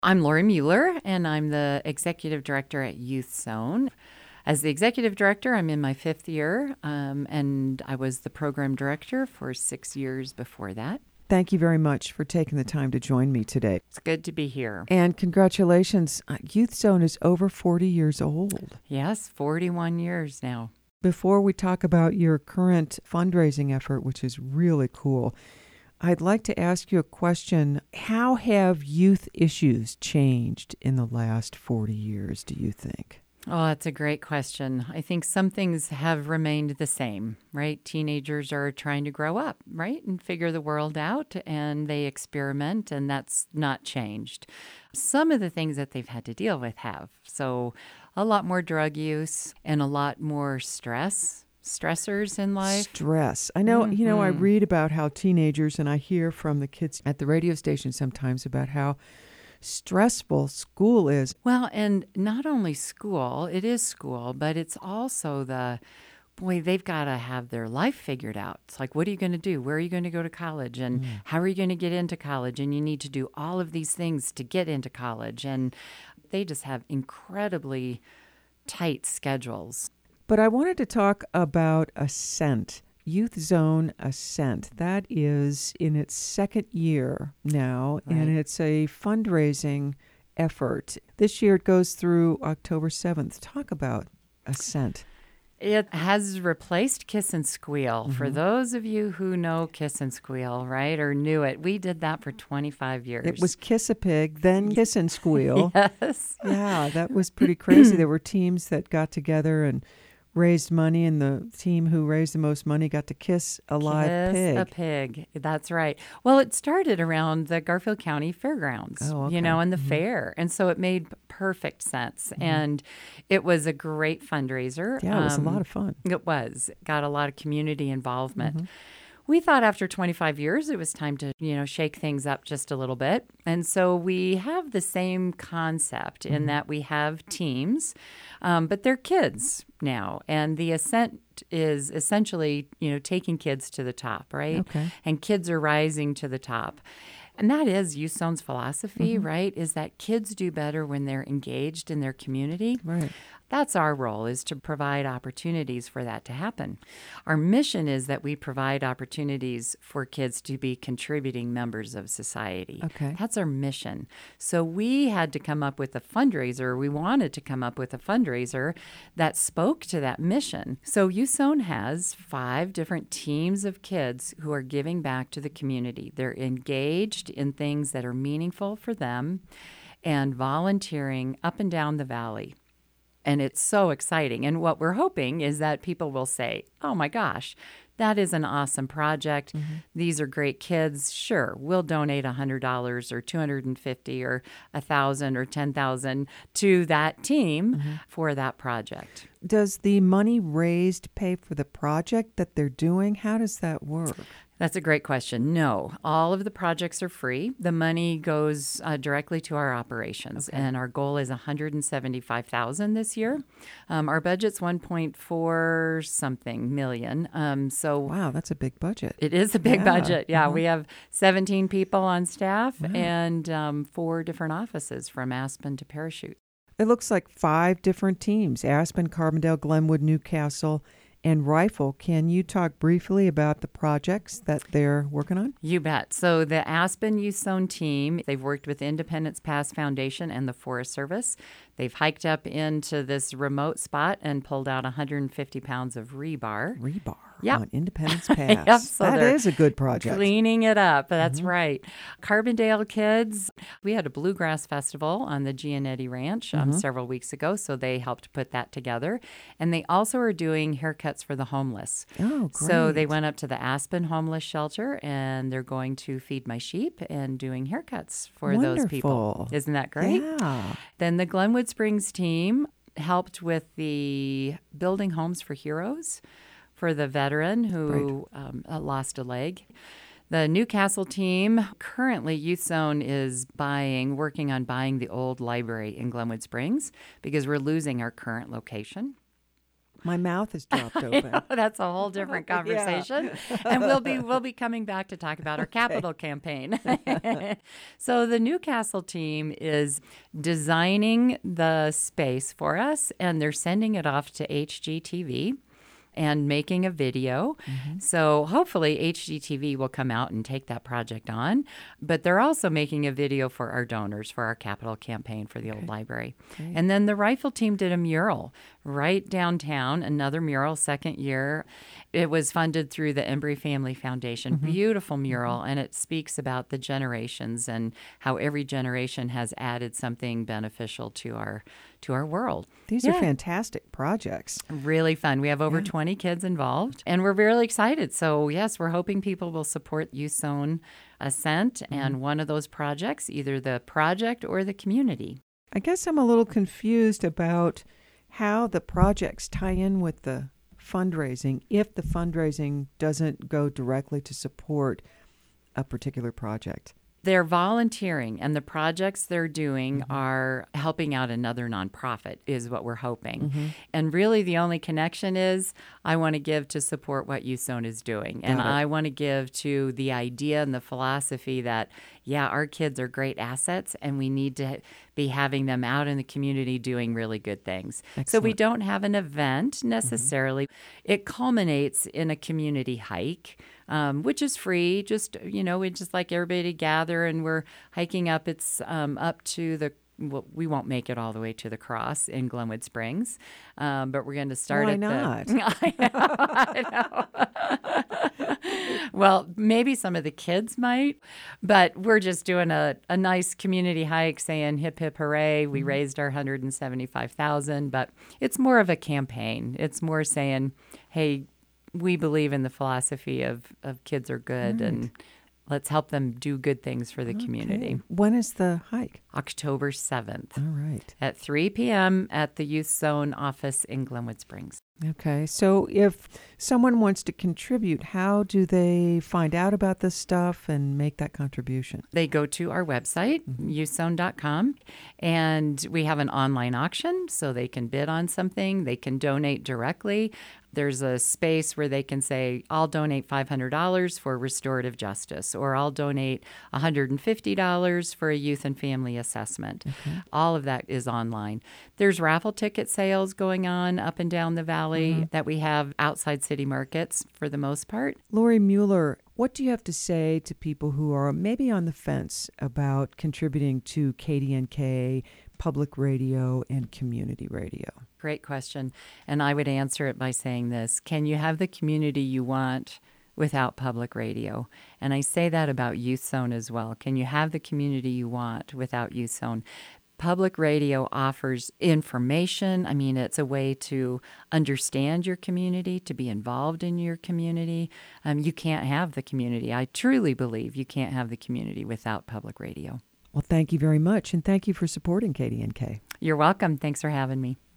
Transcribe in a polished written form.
I'm Lori Mueller, and I'm the executive director at Youth Zone. As the executive director, I'm in my fifth year, and I was the program director for 6 years before that. Thank you very much for taking the time to join me today. It's good to be here. And congratulations. Youth Zone is over 40 years old. Yes, 41 years now. Before we talk about your current fundraising effort, which is really cool, I'd like to ask you a question. How have youth issues changed in the last 40 years, do you think? Oh, that's a great question. I think some things have remained the same, right? Teenagers are trying to grow up, right? And figure the world out, and they experiment, and that's not changed. Some of the things that they've had to deal with have. So a lot more drug use and a lot more stressors in life. Stress. I know, I read about how teenagers, and I hear from the kids at the radio station sometimes about how stressful school is. Well, and not only school, it is school, but it's also they've got to have their life figured out. It's like, what are you going to do? Where are you going to go to college? And how are you going to get into college? And you need to do all of these things to get into college. And they just have incredibly tight schedules. But I wanted to talk about Ascent, Youth Zone Ascent. That is in its second year now, Right. and it's a fundraising effort. This year it goes through October 7th. Talk about Ascent. It has replaced Kiss and Squeal. For those of you who know Kiss and Squeal, right, or knew it, we did that for 25 years. It was Kiss a Pig, then Kiss and Squeal. Yes. Yeah, that was pretty crazy. There were teams that got together and raised money, and the team who raised the most money got to kiss a live pig. Kiss a pig. That's right. Well, it started around the Garfield County Fairgrounds, Oh, okay. and the fair. And so it made perfect sense. And it was a great fundraiser. Yeah, it was a lot of fun. It was. Got a lot of community involvement. We thought after 25 years it was time to, shake things up just a little bit. And so we have the same concept in that we have teams, but they're kids now. And the Ascent is essentially, taking kids to the top, right? Okay. And kids are rising to the top. And that is Youth Zone's philosophy, right? Is that kids do better when they're engaged in their community. Right. That's our role, is to provide opportunities for that to happen. Our mission is that we provide opportunities for kids to be contributing members of society. Okay. That's our mission. So we had to come up with a fundraiser. We wanted to come up with a fundraiser that spoke to that mission. So Youth Zone has 5 different teams of kids who are giving back to the community. They're engaged in things that are meaningful for them and volunteering up and down the valley. And it's so exciting. And what we're hoping is that people will say, oh my gosh, that is an awesome project. These are great kids. Sure, we'll donate $100 or $250 or $1,000 or $10,000 to that team for that project. Does the money raised pay for the project that they're doing? How does that work? That's a great question. No, all of the projects are free. The money goes directly to our operations, and our goal is $175,000 this year. Our budget's 1.4 something million. So Wow, that's a big budget. it is a big Yeah. budget. Yeah, we have 17 people on staff and 4 different offices from Aspen to Parachute. It looks like 5 different teams: Aspen, Carbondale, Glenwood, Newcastle, and Rifle. Can you talk briefly about the projects that they're working on? You bet. So the Aspen Youth Zone team, they've worked with Independence Pass Foundation and the Forest Service. They've hiked up into this remote spot and pulled out 150 pounds of rebar. Rebar Yep. on Independence Pass. Yep, so That they're is a good project. Cleaning it up. That's right. Carbondale kids, we had a bluegrass festival on the Gianetti Ranch several weeks ago, so they helped put that together. And they also are doing haircuts for the homeless. Oh, great. So they went up to the Aspen Homeless Shelter, and they're going to feed my sheep and doing haircuts for those people. Wonderful. Isn't that great? Yeah. Then the Glenwood Springs team helped with the Building Homes for Heroes for the veteran who lost a leg. The Newcastle team, currently Youth Zone is working on buying the old library in Glenwood Springs because we're losing our current location. My mouth has dropped open. That's a whole different conversation. And we'll be coming back to talk about our capital campaign. So the Newcastle team is designing the space for us, and they're sending it off to HGTV and making a video. So hopefully HGTV will come out and take that project on. But they're also making a video for our donors for our capital campaign for the old library. And then the rifle team did a mural right downtown, another mural, second year. It was funded through the Embry Family Foundation. Beautiful mural, and it speaks about the generations and how every generation has added something beneficial to our world. These are fantastic projects. Really fun. We have over 20 kids involved, and we're really excited. So, yes, we're hoping people will support Youth Zone Ascent and one of those projects, either the project or the community. I guess I'm a little confused about how the projects tie in with the fundraising if the fundraising doesn't go directly to support a particular project. They're volunteering, and the projects they're doing are helping out another nonprofit, is what we're hoping. And really, the only connection is I want to give to support what Youth Zone is doing. And I want to give to the idea and the philosophy that, yeah, our kids are great assets, and we need to be having them out in the community doing really good things. Excellent. So we don't have an event necessarily. It culminates in a community hike. Which is free. Just, we just like everybody to gather, and we're hiking up. It's up to we won't make it all the way to the cross in Glenwood Springs, but we're going to start Why at not? I know. Well, maybe some of the kids might, but we're just doing a nice community hike saying hip, hip, hooray. We raised our $175,000, but it's more of a campaign. It's more saying, hey, we believe in the philosophy of kids are good, and let's help them do good things for the community. When is the hike? October 7th. All right. At 3 p.m. at the Youth Zone office in Glenwood Springs. Okay. So if someone wants to contribute, how do they find out about this stuff and make that contribution? They go to our website, youthzone.com, and we have an online auction, so they can bid on something. They can donate directly. There's a space where they can say, I'll donate $500 for restorative justice, or I'll donate $150 for a youth and family assessment. All of that is online. There's raffle ticket sales going on up and down the valley that we have outside city markets for the most part. Lori Mueller, what do you have to say to people who are maybe on the fence about contributing to KDNK, public radio, and community radio? Great question. And I would answer it by saying this: can you have the community you want without public radio? And I say that about Youth Zone as well. Can you have the community you want without Youth Zone? Public radio offers information. I mean, it's a way to understand your community, to be involved in your community. You can't have the community. I truly believe you can't have the community without public radio. Well, thank you very much, and thank you for supporting KDNK. You're welcome. Thanks for having me.